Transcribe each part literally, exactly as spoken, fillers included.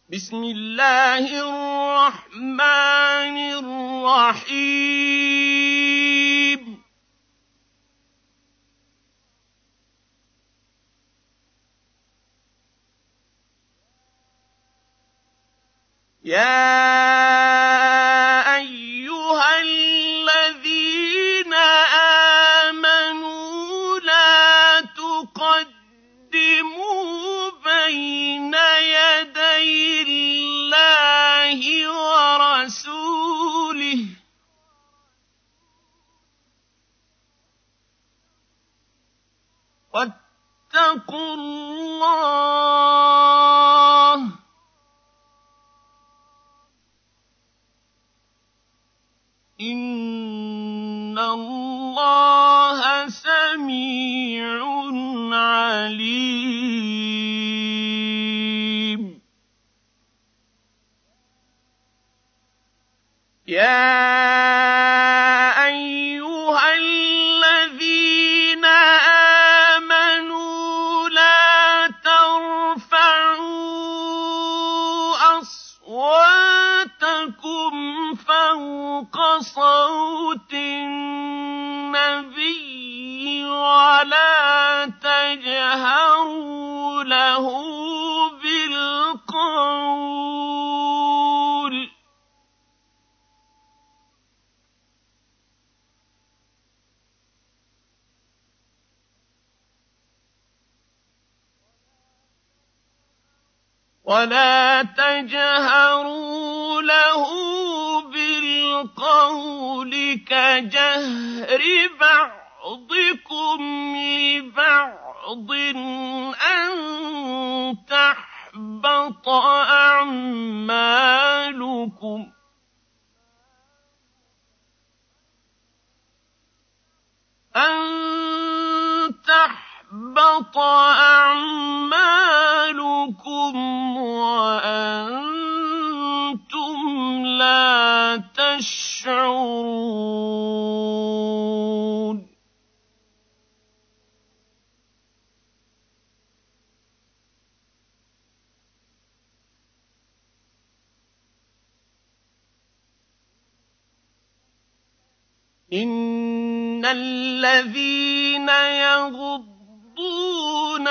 بسم الله الرحمن الرحيم يا أيها الذين آمنوا لا تقدموا بين يدي الله ورسوله واتقوا الله إن الله سميع عليم يا أيها الذين آمنوا لا ترفعوا أصواتكم فوق صوت النبي ولا تجهروا له بالقول ولا تجهروا له بالقول كجهر بعضكم لبعض أن تحبط أعمالكم أن تحبط أعمالكم وأنتم لا تشعرون إن الذين يغضون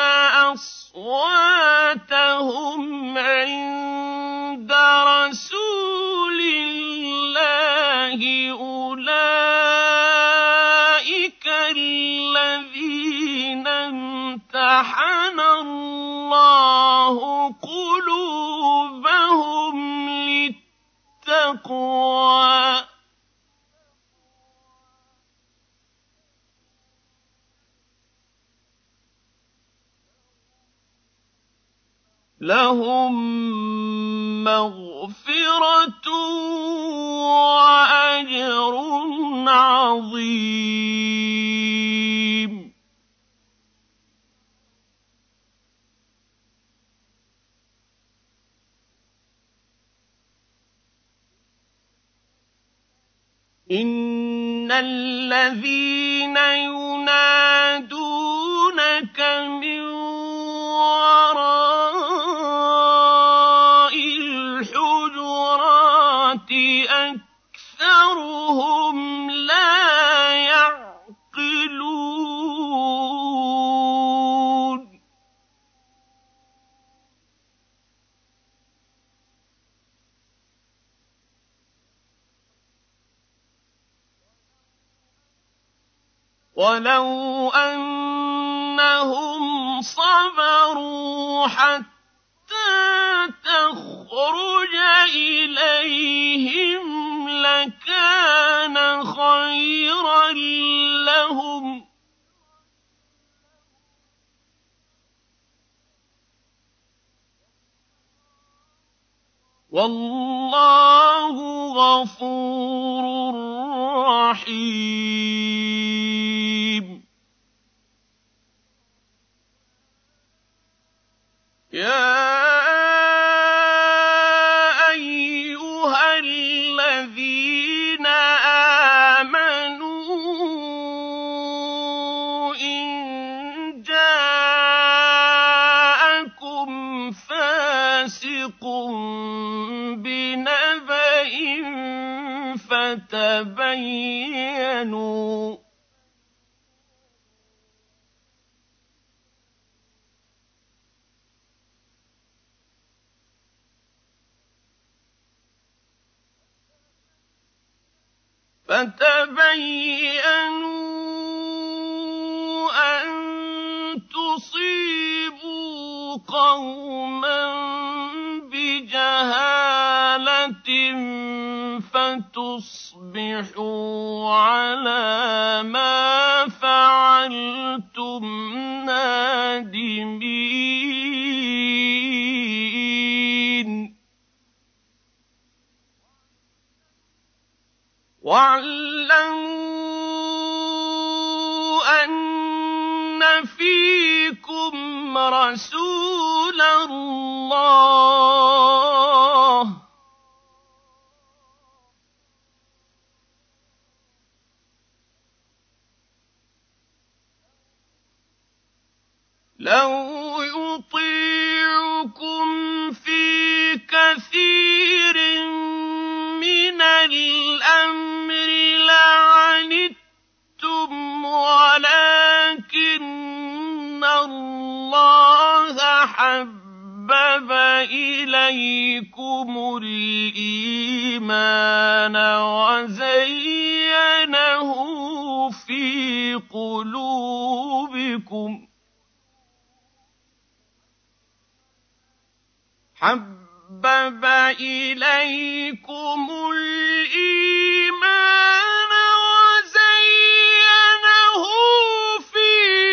أصواتهم عند رسول الله أولئك الذين امتحن الله قلوبهم للتقوى لهم مغفرة وأجر عظيم إن الذين ينادونك من وراء الحجرات أكثرهم لا يعقلون ولو أنهم صبروا حتى تخرج إليهم لكان خيرا لهم والله غفور رحيم يا أيها الذين آمنوا إن جاءكم فاسق فَاسِقٌ بِنَبَإٍ فَتَبَيَّنُوا فَتَبَيَّنُوا أَن تُصِيبُوا قَوْمًا بِجَهَالَةٍ فَتُصْبِحُوا عَلَىٰ مَا فَعَلْتُمْ نَادِمِينَ وَاعْلَمُوا أَنَّ فِيكُمْ رَسُولَ اللَّهِ ۚ لَوْ يُطِيعُكُمْ فِي كَثِيرٍ مِّنَ الْأَمْرِ لَعَنِتُّمْ وَلَٰكِنَّ اللَّهَ حَبَّبَ إِلَيْكُمُ الْإِيمَانَ وَزَيَّنَهُ فِي قُلُوبِكُمْ حَبَّبَ إِلَيْكُمُ الْإِيمَانَ وَزَيَّنَهُ فِي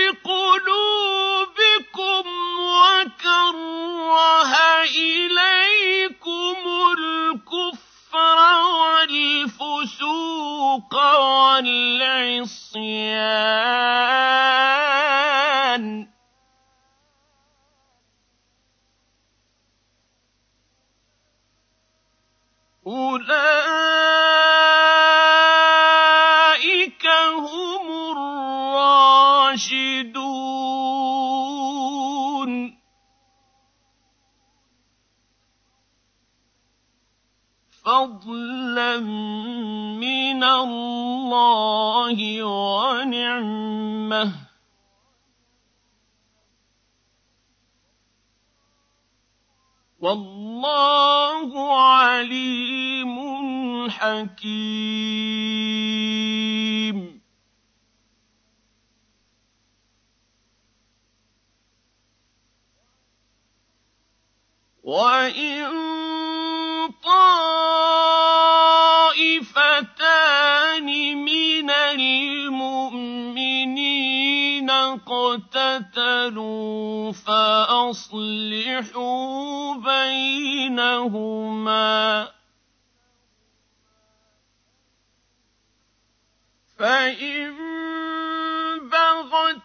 قُلُوبِكُمْ وَكَرَّهَ إِلَيْكُمُ الْكُفْرَ وَالْفُسُوقَ وَالْعِصْيَانَ ۚ أُولَٰئِكَ هُمُ الرَّاشِدُونَ فَضْلًا مِّنَ اللَّهِ وَنِعْمَةً ۚ وَاللَّهُ عَلِيمٌ حَكِيمٌ وَإِن طَائِفَتَانِ مِنَ الْمُؤْمِنِينَ اقْتَتَلُوا فَأَصْلِحُوا بَيْنَهُمَا ۖ فَإِن بَغَتْ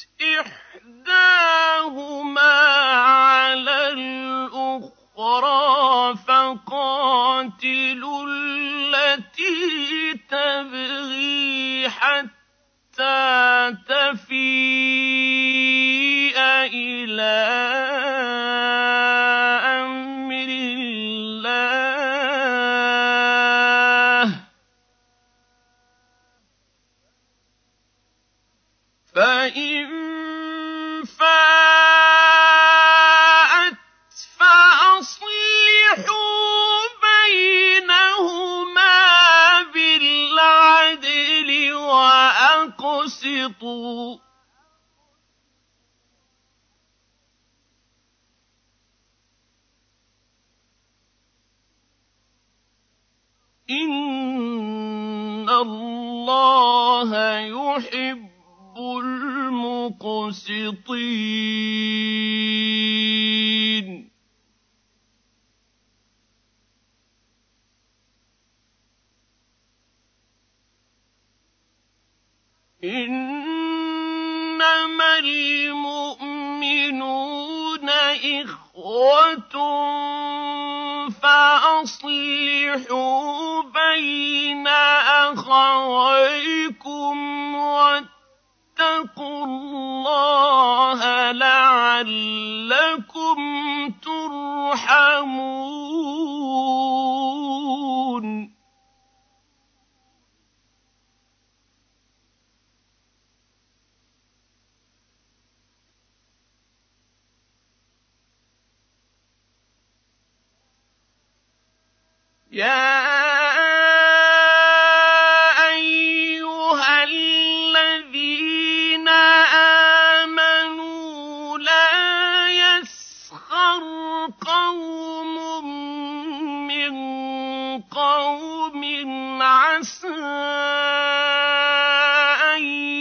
إِحْدَاهُمَا عَلَى الْأُخْرَىٰ فَقَاتِلُوا الَّتِي تَبْغِي حَتَّىٰ تَفِيءَ إِلَىٰ أَمْرِ اللَّهِ ۚ فَإِن فَاءَتْ فَأَصْلِحُوا بَيْنَهُمَا بِالْعَدْلِ وَأَقْسِطُوا ۖ إِنَّ اللَّهَ يُحِبُّ الْمُقْسِطِينَ إِنَّمَا الْمُؤْمِنُونَ إِخْوَةٌ فَأَصْلِحُوا بَيْنَ أَخَوَيْكُمْ وَاتَّقُوا اللَّهَ لَعَلَّكُمْ تُرْحَمُونَ يرحمون يا أيها الذين آمنوا لا يسخر قوم من قوم عسى أن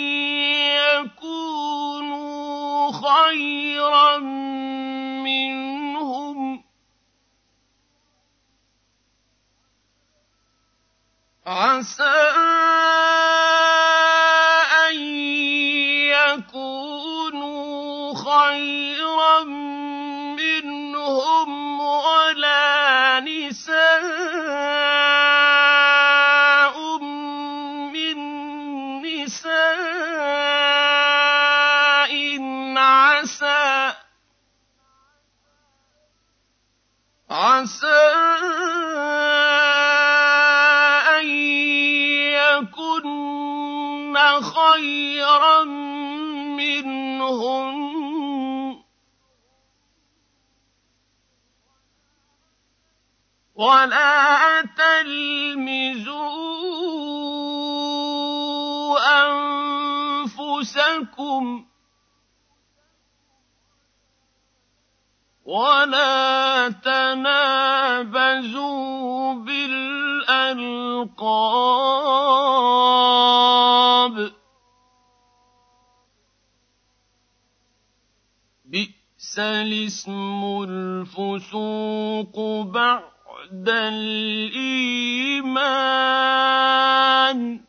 يكونوا خيرا منهم عسى أن يكونوا خيرا منهم ولا نساء من نساء عسى عسى أن يكن خيرا منهن ولا تلمزوا أنفسكم ولا تنابزوا بالألقاب بئس الاسم الفسوق بعد الإيمان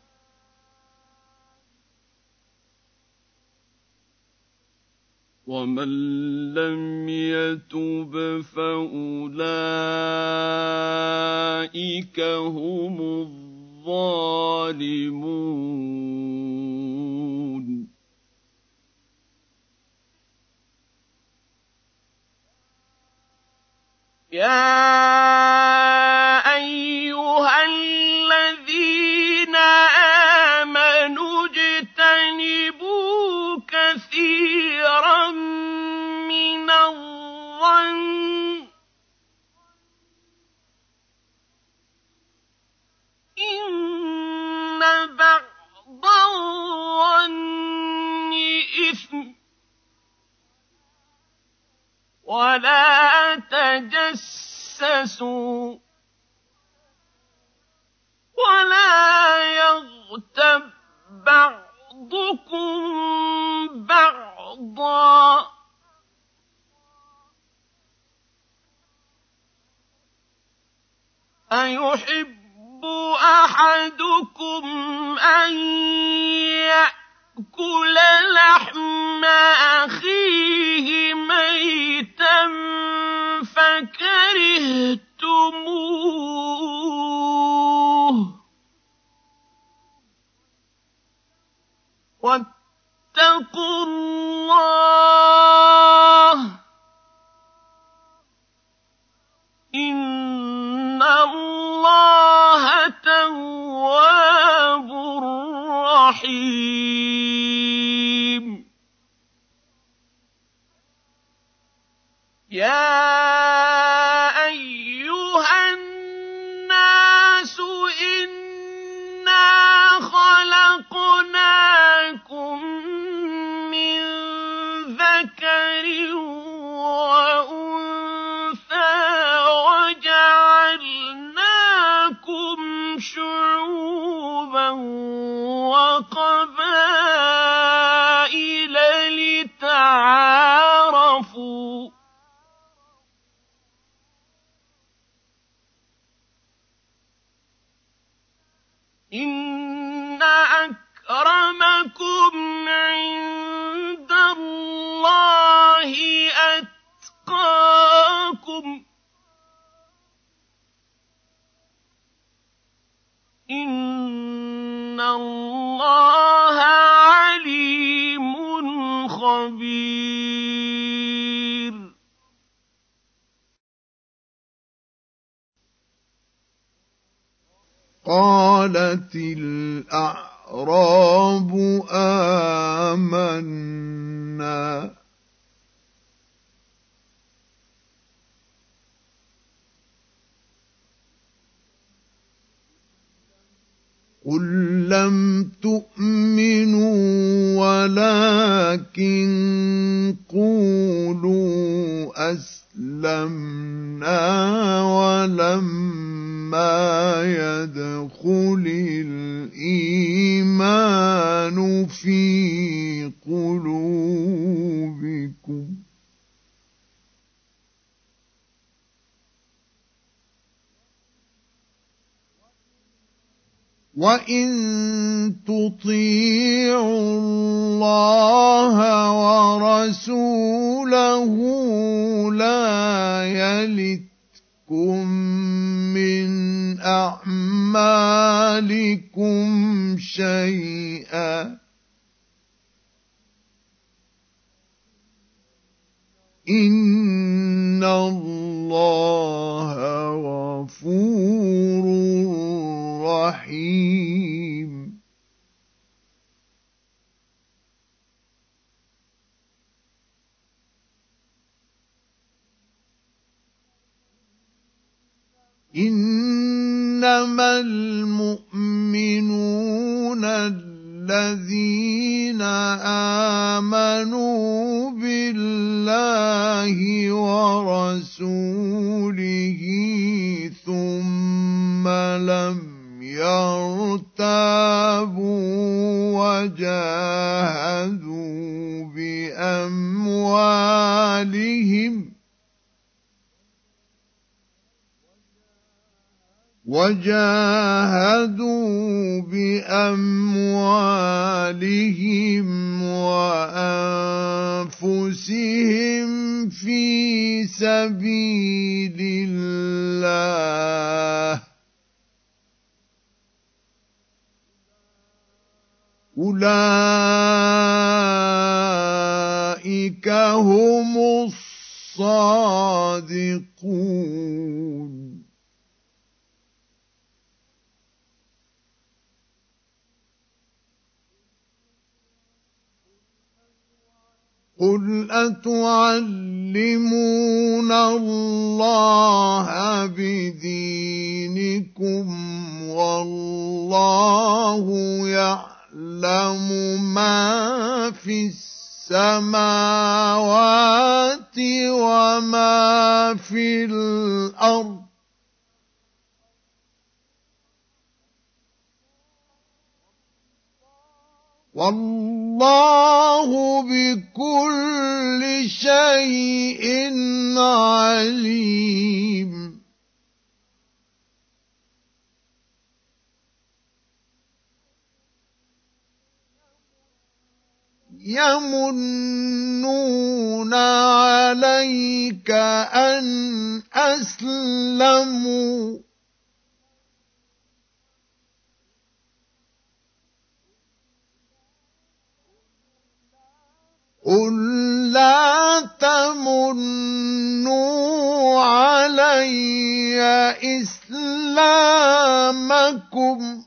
ومن لم يتب فأولئك هم الظالمون يا أيها الذين آمنوا اجتنبوا كثيرا من الظن إن بعض الظن إثم ولا تجسسوا ولا يغتب بعضكم بعضا أيحب أحدكم أن يأكل لحم أخيه ميتا فكرهتموه واتقوا الله إن الله تواب رحيم يا أيها الناس إنا خلقناكم من ذكر وأنثى وجعلناكم شعوبا وقبائل لتعارفوا إن أكرمكم عند الله أتقاكم إن الله عليم خبير قالت الأعراب آمنا قل لم تؤمنوا ولكن قولوا أسلمنا ولما يدخل الإيمان في قلوبكم وَإِن تُطِيعُوا اللَّهَ وَرَسُولَهُ لَا يَلِتْكُم مِّنْ أَعْمَالِكُمْ شَيْئًا إِنَّ اللَّهَ غَفُورٌ رحيم. إنما المؤمنون الذين آمنوا بالله ورسوله ثم لم يرتابوا وجاهدوا بأموالهم وجاهدوا بأموالهم وأنفسهم في سبيل الله أولئك هم الصادقون. قل أتعلمون الله بدينكم والله يعلم ما في السماوات وما في الأرض والله بكل شيء عليم. يمنون عليك أن أسلموا قل لا تمنوا علي إسلامكم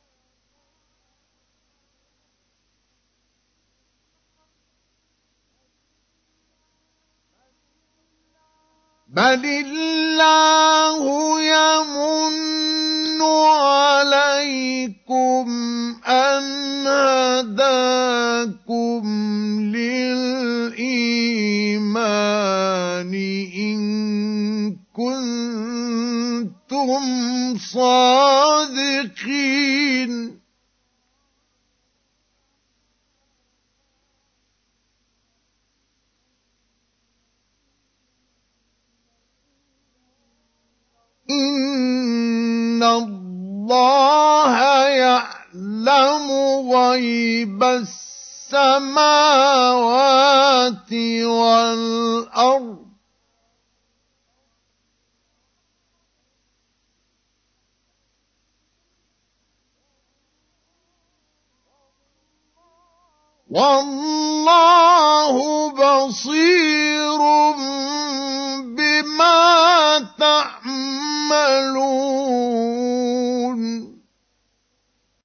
بل الله يمن عليكم أن هداكم للإيمان إن كنتم صادقين. إن الله يعلم غيب السماوات والأرض والله بصير بما تعملون.